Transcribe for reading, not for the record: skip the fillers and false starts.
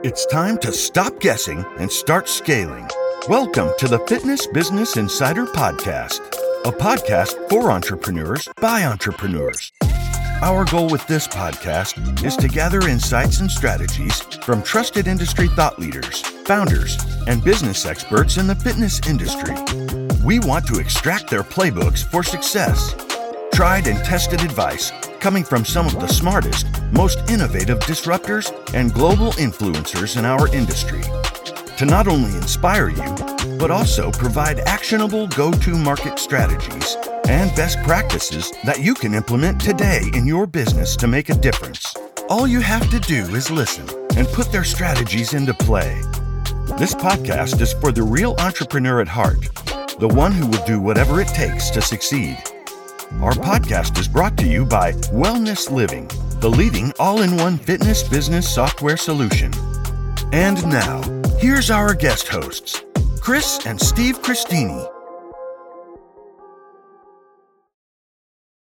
It's time to stop guessing and start scaling. Welcome to the Fitness Business Insider Podcast, a podcast for entrepreneurs by entrepreneurs. Our goal with this podcast is to gather insights and strategies from trusted industry thought leaders, founders, and business experts in the fitness industry. We want to extract their playbooks for success, tried and tested advice coming from some of the smartest, most innovative disruptors and global influencers in our industry, to not only inspire you, but also provide actionable go-to-market strategies and best practices that you can implement today in your business to make a difference. All you have to do is listen and put their strategies into play. This podcast is for the real entrepreneur at heart, the one who will do whatever it takes to succeed. Our podcast is brought to you by Wellness Living, the leading all-in-one fitness business software solution. And now, here's our guest hosts, Chris and Steve Christini.